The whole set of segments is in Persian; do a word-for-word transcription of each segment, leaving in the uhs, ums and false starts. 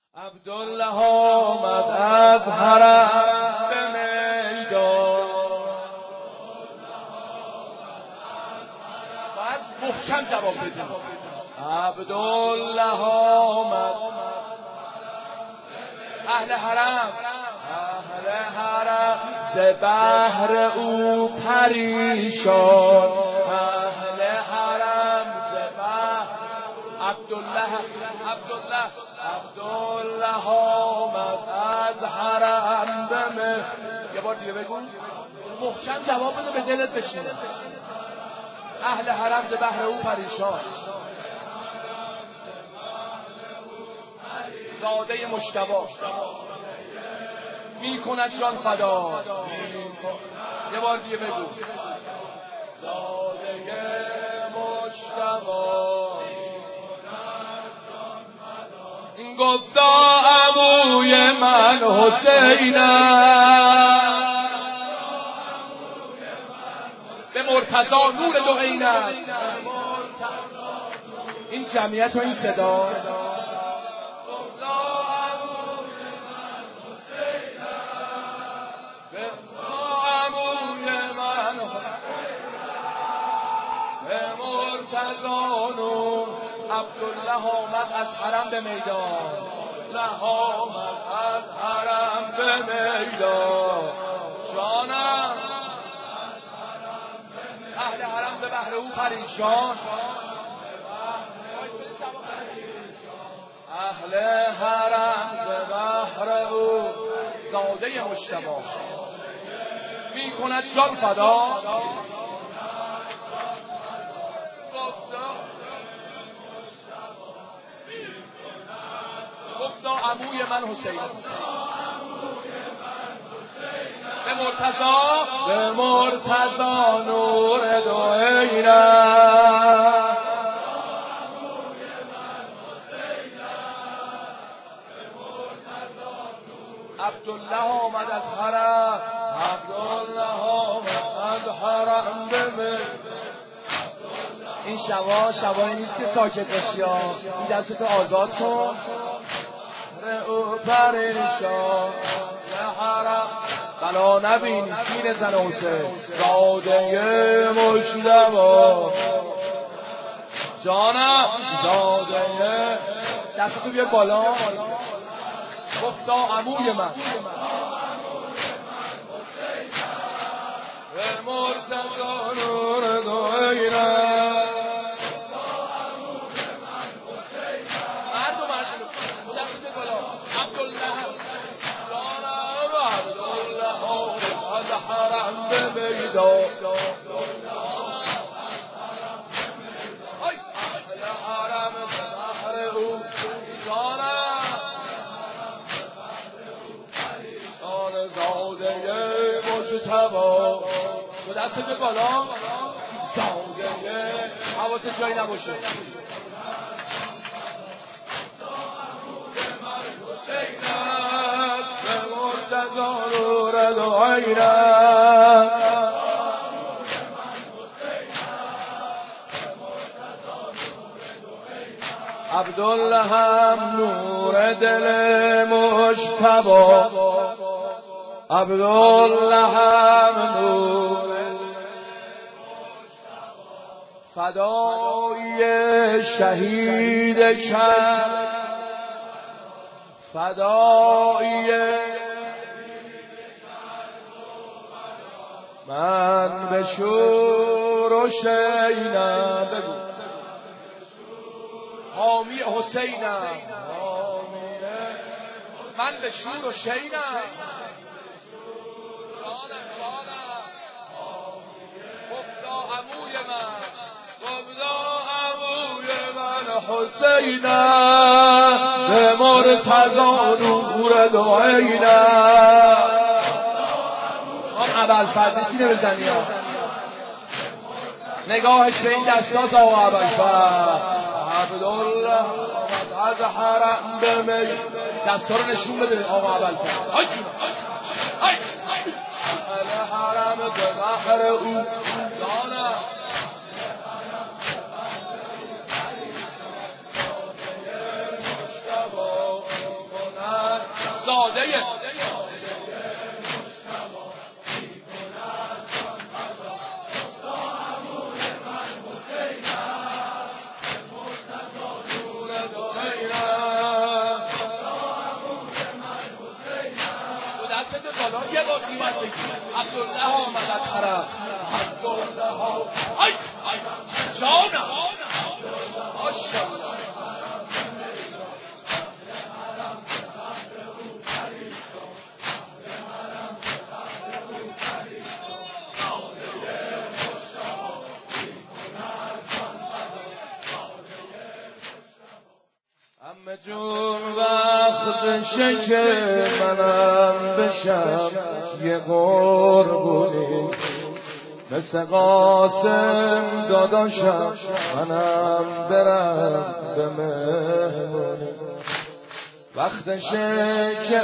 عبدالله آمد از حرم به میدان، باید محکم جواب بدیم. عبدالله آمد، اهل حرم اهل حرم ز بهر او پریشان، اهل حرم ز بهر عبدالله عبدالله عبدالله آمد از حرم به مه. یه بار دیگه بگو، محکم جواب بده، به دلت بشینه. اهل حرم ز بهر او پریشان، زاده مجتبی می کند جان فدا. یه بار دیگه بگو، زاده مجتبی. این گفتا عموی من حسینم، به مرتضی نور دو عینم. این جمعیت و این صدا، عبدالله آمد از حرم به میدان، له آمد از حرم به میدان. جانم اهل حرم ز بهر او پریشان، اهل حرم ز بهر او زاده مجتبی می کند جان فدا. گفتا عموی من حسین، به مرتضی به مرتضی نور دو عینم. عبدالله آمد از حرم، عبدالله آمد از حرم به من. این شبا شبایی نیست که ساکت باشی، این دستتو آزاد کن. او پریشان به حرم بلا نبینی، شیر زن حسین زاده مجتبی. جانم زاده، دستتو بیار بالا. گفتا عموی من به مرتضی نور دو عینم. حرم به میدان، اهل حرم ز بهر او جانم، جان زاده مجتبی. تو دست به بالا، زاده حواست جایی نباشه. به مرتضی نور دو عینم. عبدالله هم نور دل مجتبی، عبدالله هم نور فدای شهید کرد، فدای من به شور و شینم. بگو حامی حسینم، من به شور و شینم. جانم جانم گفتا عموی من، گفتا عموی من حسینم، به مرتضی نور دو عینم. هم ابوالفضل سینه بزنی ها، نگاهش به این دستاز آقا ابوالفضل. عبدالله آمد از حرم به میدان، دستا رو نشون بده آقا ابوالفضل. اهل حرم ز بهر او جانم، زاده یه بار دیگر بگی عبدالله آمد از حرم عبدالله ها ای ای جانم ماشاءالله همه جون وقتشه که منم بشم یه قربونی مثل قاسم داداشم منم برم به مهمونی وقتشه که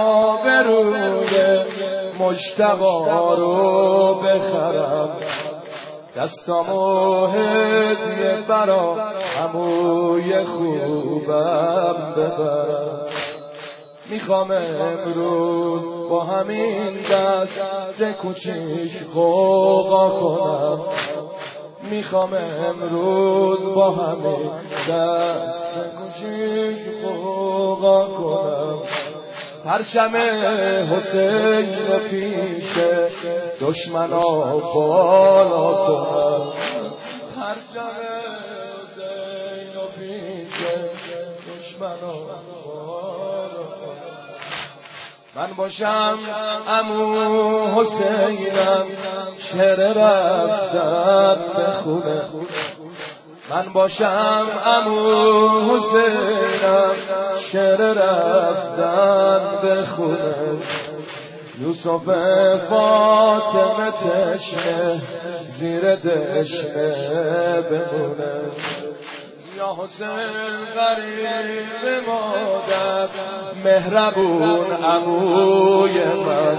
آبروی مجتبی رو بخرم دستامو هدیه برا عموی خوبم ببرم میخوام امروز با همین دست کوچیک غوغا کنم میخوام امروز با همین دست کوچیک غوغا کنم پرچم حسین رو پیش دشمنا بالا کنم پرچم حسین رو پیش دشمنا بالا کنم من باشم عمو حسینم شعر رفتم بخونه من باشم عمو حسینم شعر رفتن بخونه یوسف فاطمه تشنه زیر دشنه بمونه یا حسین غریب مادر مهربون عموی من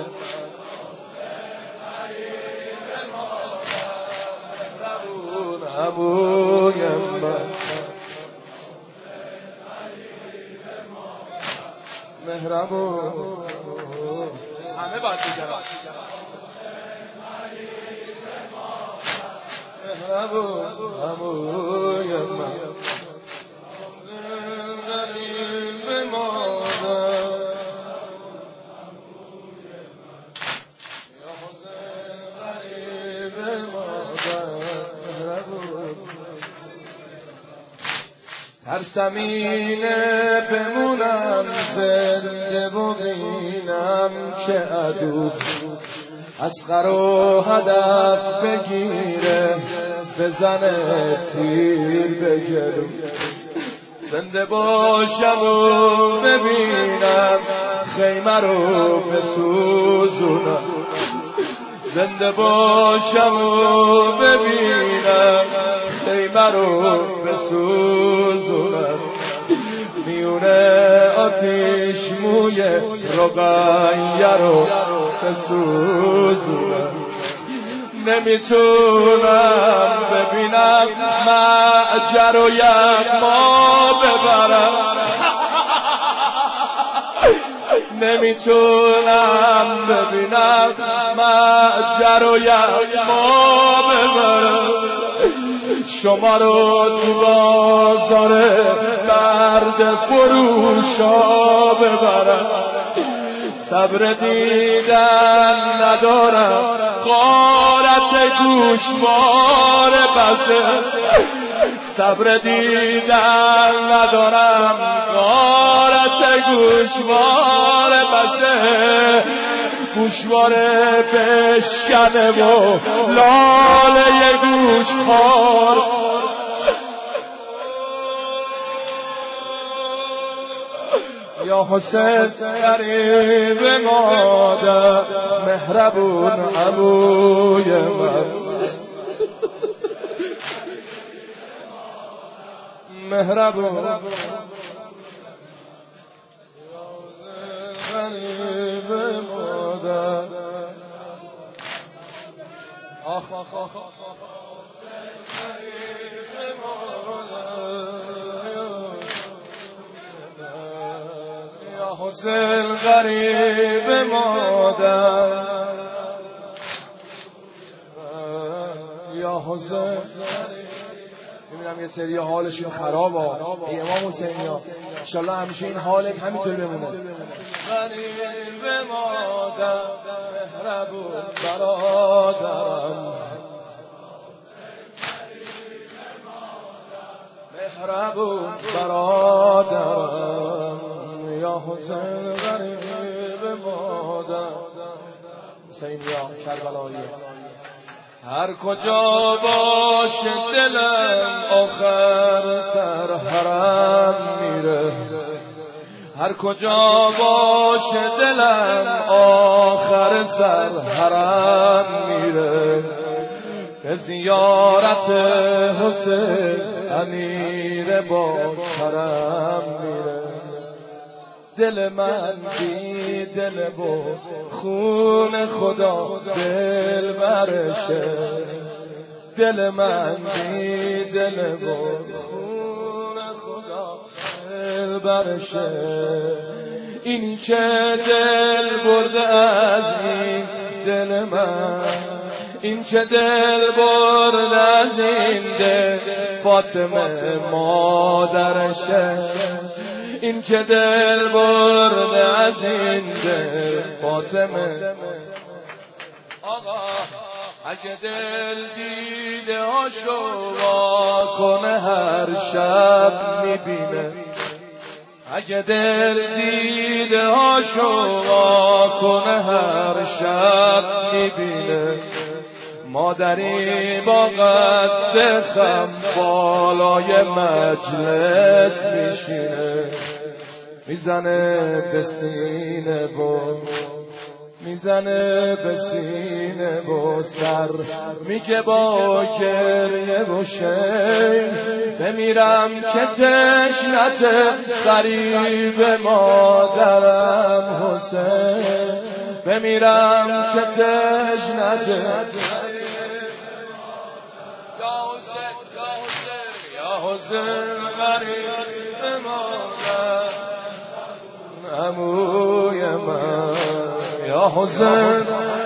عموی من مهربون همه باید بگرم مهربون عموی من غریب مادر یا حسین غریب مادر ترسم اینه بمونم زنده و بینم که عدو اصغر و هدف بگیره بزنه تیر بگرو زنده باشم و ببینم خیمه رو بسوزونم زنده باشم و ببینم خیمه رو بسوزونم میونه آتیش موی رقیه رو بسوزونم نمیتونم ببینم معجر و یغما ببرم نمیتونم ببینم معجر و یغما ببرم شما رو تو بازار برد فروشا ببرم صبر دیدن ندارم غارت گوشوار بسه صبر دیدن ندارم غارت گوشوار بسه گوشواره بشکنه و لاله گوشوار یا حسین غریب مادر مهربون عموی من مهربون غریب مادر آخ آخ آخ غریب مادر یا یا حسین غریب مادر، یا حسین. میبینم یه سری حالشون خرابه. ای امام حسینی ها انشالله همیشه این حالت همینطور بمونه. غریب مادر مهربون برادرم، مهربون برادرم، یا حسین غریب مادر. حسین یا کربلایی. هر کجا باشه دلم آخر سر حرم میره، هر کجا باشه دلم آخر سر حرم میره. به زیارت حسین امیر با کرم میره. دل من بی دل با خون خدا دل برشه، دل من بی دل با خون خدا دل برشه. اینی که دل برده از این دل من، این که دل برده از این دل فاطمه مادرشه، این که دل برده از این دل فاطمه. آقا اگه دل دیده هاشو وا کنه هر شب میبینه، اگه دل دیده هاشو وا کنه هر شب میبینه. مادری با قد خم بالای مجلس میشینه، میزنه به سینه و میزنه به سینه و سر میگه با گریه و شیم بمیرم که تشنت غریب مادرم حسین، بمیرم که تشنت یا حسین غریب مادر عموی من، یا حسین